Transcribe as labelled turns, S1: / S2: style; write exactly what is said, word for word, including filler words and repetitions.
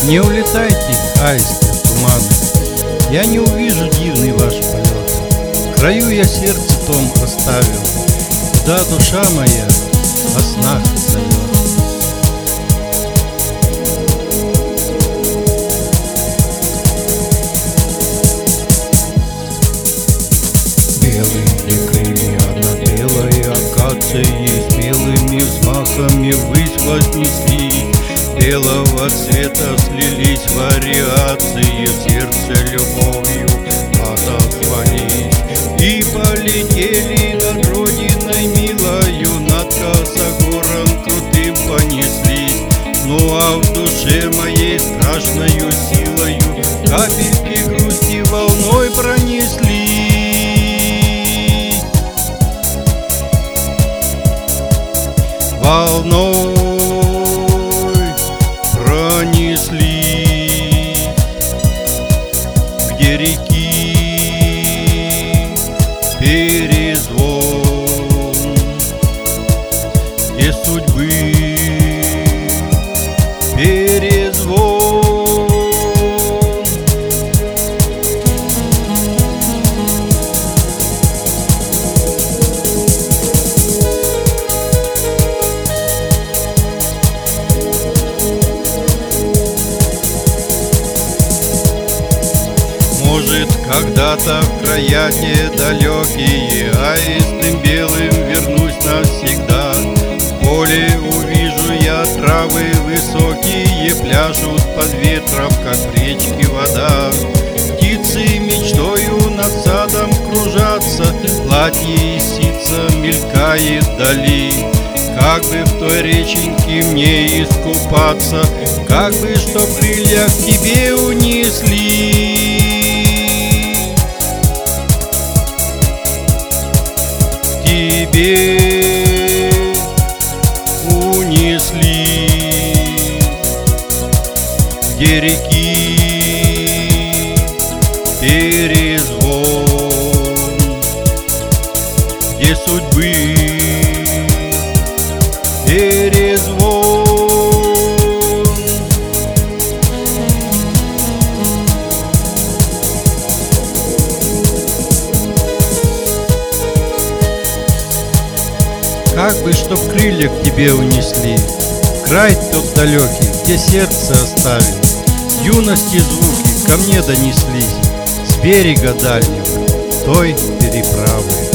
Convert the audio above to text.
S1: Не улетайте, аисты, в туманы, я не увижу дивный ваш полет. В краю я сердце том оставил, да душа моя во снах зовет. Белые крылья на белой акации смелыми взмахами ввысь вознесли. Белого цвета слились вариации, в сердце любовью отозвались. И полетели над родиной милою, над косогором крутым понеслись. Ну а в душе моей страшною силою капельки грусти волной пронеслись. Волной пронеслись, где реки перезвон, где судьбы перезвон. Может, когда-то в края те далекие аистым белым вернусь навсегда. В поле увижу я травы высокие, пляшут под ветром, как в речке вода. Птицы мечтою над садом кружатся, платье и сица мелькает вдали. Как бы в той реченьке мне искупаться, как бы что крылья к тебе унесли. Тебе унесли, где реки перезвон, где судьбы перезвон. Как бы, чтоб крылья к тебе унесли, край тот далекий, где сердце оставил. Юности звуки ко мне донеслись с берега дальнего той переправы.